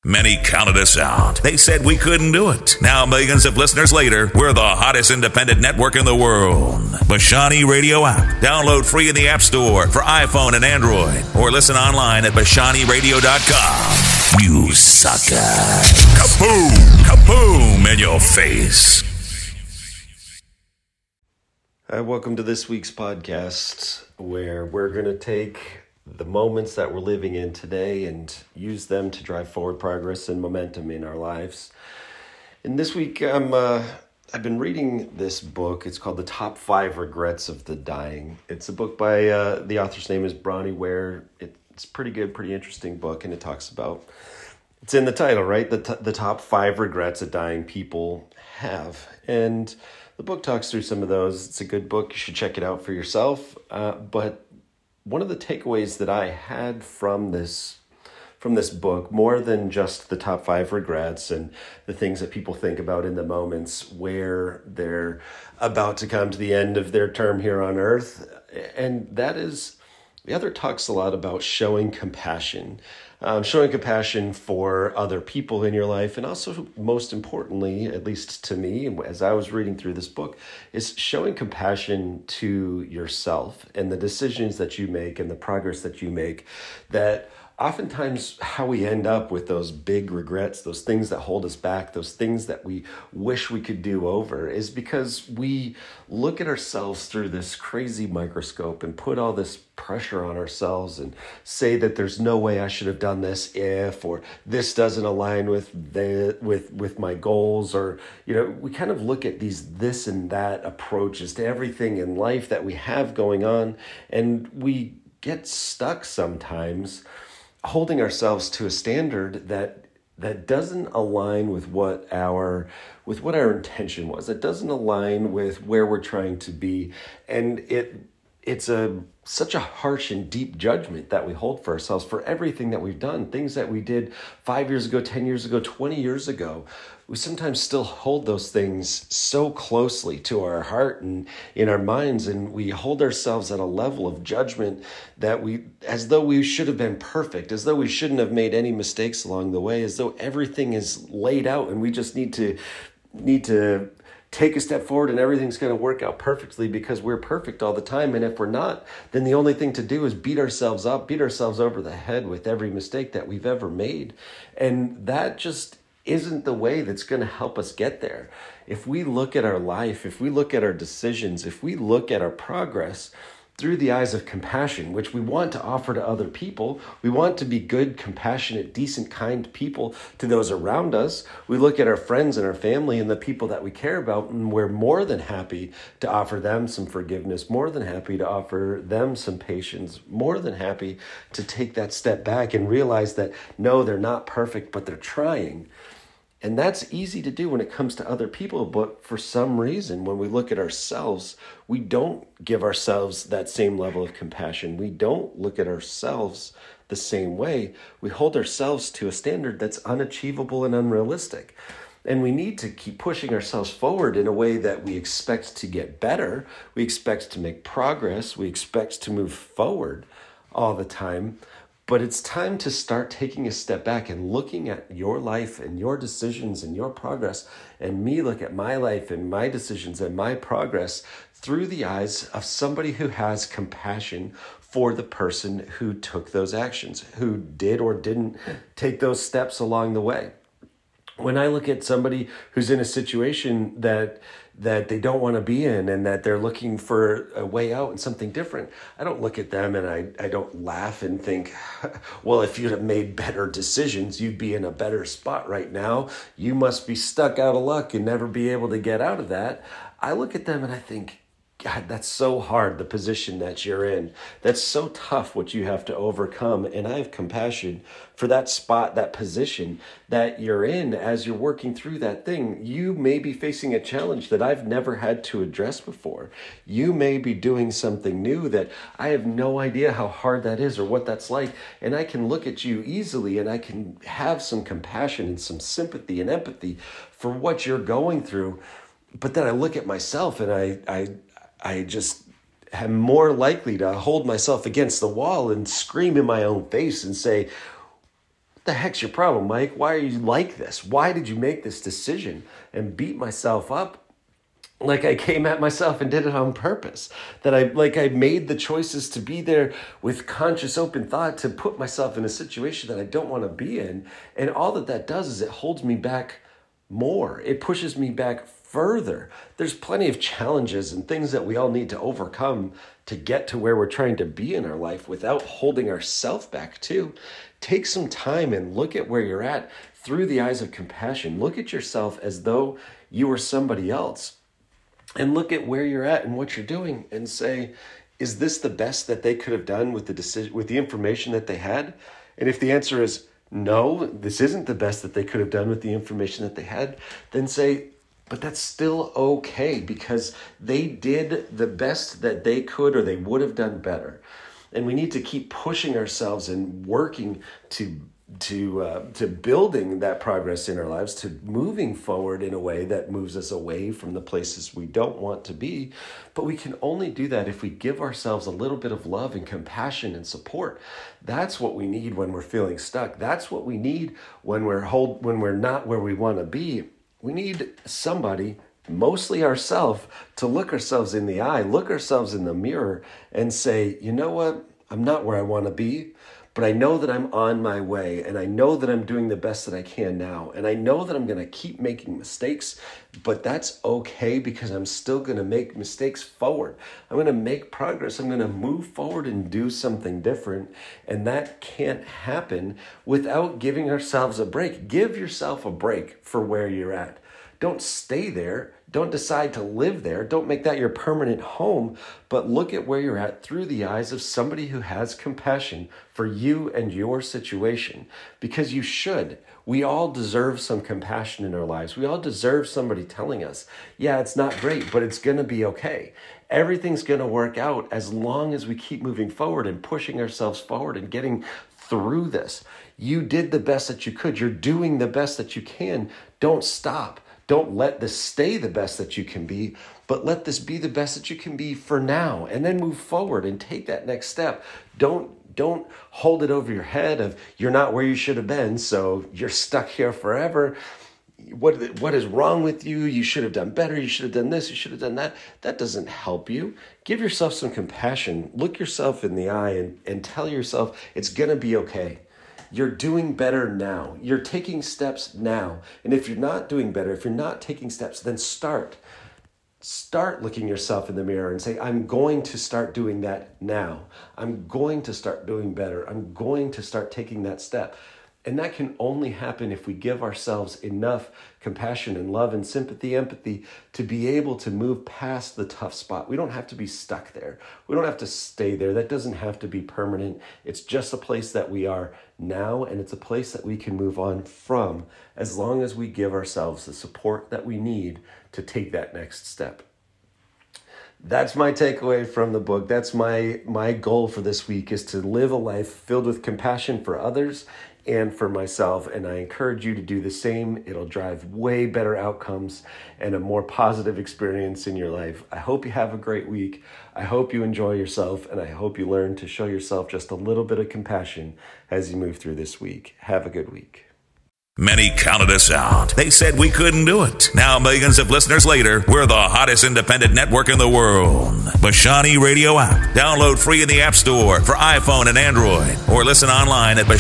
Many counted us out. They said we couldn't do it. Now, millions of listeners later, we're the hottest independent network in the world. Bashani Radio app. Download free in the App Store for iPhone and Android. Or listen online at BashaniRadio.com. You sucker. Kaboom! Kaboom in your face. Hi, welcome to this week's podcast, where we're going to take the moments that we're living in today and use them to drive forward progress and momentum in our lives. And this week, I've been reading this book. It's called The Top 5 Regrets of the Dying. It's a book by, the author's name is Bronnie Ware. It's pretty good, pretty interesting book, and it talks about, it's in the title, right? The top 5 regrets that dying people have. And the book talks through some of those. It's a good book. You should check it out for yourself. But one of the takeaways that I had from this book, more than just the top 5 regrets and the things that people think about in the moments where they're about to come to the end of their term here on earth, and that is, the author talks a lot about showing compassion for other people in your life, and also, most importantly, at least to me, as I was reading through this book, is showing compassion to yourself and the decisions that you make and the progress that you make. That oftentimes how we end up with those big regrets, those things that hold us back, those things that we wish we could do over, is because we look at ourselves through this crazy microscope and put all this pressure on ourselves and say that there's no way I should have done this if, or this doesn't align with my goals, or, we kind of look at this and that approaches to everything in life that we have going on, and we get stuck sometimes holding ourselves to a standard that doesn't align with what our intention was. It doesn't align with where we're trying to be, and it's such a harsh and deep judgment that we hold for ourselves for everything that we've done, things that we did 5 years ago, 10 years ago, 20 years ago. We sometimes still hold those things so closely to our heart and in our minds, and we hold ourselves at a level of judgment that as though we should have been perfect, as though we shouldn't have made any mistakes along the way, as though everything is laid out and we just need to take a step forward and everything's going to work out perfectly because we're perfect all the time. And if we're not, then the only thing to do is beat ourselves up, beat ourselves over the head with every mistake that we've ever made. And that just isn't the way that's going to help us get there. If we look at our life, if we look at our decisions, if we look at our progress through the eyes of compassion, which we want to offer to other people, we want to be good, compassionate, decent, kind people to those around us. We look at our friends and our family and the people that we care about, and we're more than happy to offer them some forgiveness, more than happy to offer them some patience, more than happy to take that step back and realize that, no, they're not perfect, but they're trying. And that's easy to do when it comes to other people, but for some reason, when we look at ourselves, we don't give ourselves that same level of compassion. We don't look at ourselves the same way. We hold ourselves to a standard that's unachievable and unrealistic. And we need to keep pushing ourselves forward in a way that we expect to get better. We expect to make progress. We expect to move forward all the time. But it's time to start taking a step back and looking at your life and your decisions and your progress, and me look at my life and my decisions and my progress through the eyes of somebody who has compassion for the person who took those actions, who did or didn't take those steps along the way. When I look at somebody who's in a situation that they don't want to be in and that they're looking for a way out and something different, I don't look at them and I don't laugh and think, well, if you'd have made better decisions, you'd be in a better spot right now. You must be stuck out of luck and never be able to get out of that. I look at them and I think, God, that's so hard, the position that you're in. That's so tough what you have to overcome. And I have compassion for that spot, that position that you're in as you're working through that thing. You may be facing a challenge that I've never had to address before. You may be doing something new that I have no idea how hard that is or what that's like. And I can look at you easily and I can have some compassion and some sympathy and empathy for what you're going through. But then I look at myself and I just am more likely to hold myself against the wall and scream in my own face and say, the heck's your problem, Mike? Why are you like this? Why did you make this decision? And beat myself up like I came at myself and did it on purpose. That I made the choices to be there with conscious open thought to put myself in a situation that I don't want to be in. And all that does is it holds me back more. It pushes me back further. There's plenty of challenges and things that we all need to overcome to get to where we're trying to be in our life without holding ourselves back too. Take some time and look at where you're at through the eyes of compassion. Look at yourself as though you were somebody else. And look at where you're at and what you're doing and say, is this the best that they could have done with the decision, with the information that they had? And if the answer is no, this isn't the best that they could have done with the information that they had, then say, but that's still okay because they did the best that they could or they would have done better. And we need to keep pushing ourselves and working to building that progress in our lives, to moving forward in a way that moves us away from the places we don't want to be. But we can only do that if we give ourselves a little bit of love and compassion and support. That's what we need when we're feeling stuck. That's what we need when we're not where we want to be. We need somebody, mostly ourselves, to look ourselves in the eye, look ourselves in the mirror and say, you know what? I'm not where I want to be, but I know that I'm on my way, and I know that I'm doing the best that I can now, and I know that I'm going to keep making mistakes, but that's okay because I'm still going to make mistakes forward. I'm going to make progress. I'm going to move forward and do something different, and that can't happen without giving ourselves a break. Give yourself a break for where you're at. Don't stay there. Don't decide to live there. Don't make that your permanent home, but look at where you're at through the eyes of somebody who has compassion for you and your situation, because you should. We all deserve some compassion in our lives. We all deserve somebody telling us, yeah, it's not great, but it's going to be okay. Everything's going to work out as long as we keep moving forward and pushing ourselves forward and getting through this. You did the best that you could. You're doing the best that you can. Don't stop. Don't let this stay the best that you can be, but let this be the best that you can be for now, and then move forward and take that next step. Don't hold it over your head of you're not where you should have been, so you're stuck here forever. What is wrong with you? You should have done better. You should have done this. You should have done that. That doesn't help you. Give yourself some compassion. Look yourself in the eye and tell yourself it's going to be okay. You're doing better now. You're taking steps now. And if you're not doing better, if you're not taking steps, then start. Start looking yourself in the mirror and say, I'm going to start doing that now. I'm going to start doing better. I'm going to start taking that step. And that can only happen if we give ourselves enough compassion and love and sympathy, empathy to be able to move past the tough spot. We don't have to be stuck there. We don't have to stay there. That doesn't have to be permanent. It's just a place that we are now, and it's a place that we can move on from as long as we give ourselves the support that we need to take that next step. That's my takeaway from the book. That's my goal for this week, is to live a life filled with compassion for others and for myself. And I encourage you to do the same. It'll drive way better outcomes and a more positive experience in your life. I hope you have a great week. I hope you enjoy yourself, and I hope you learn to show yourself just a little bit of compassion as you move through this week. Have a good week. Many counted us out. They said we couldn't do it. Now, millions of listeners later, we're the hottest independent network in the world. Bashani Radio app. Download free in the App Store for iPhone and Android. Or listen online at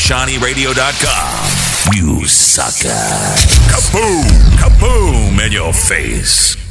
BashaniRadio.com. You sucker. Kaboom! Kaboom in your face.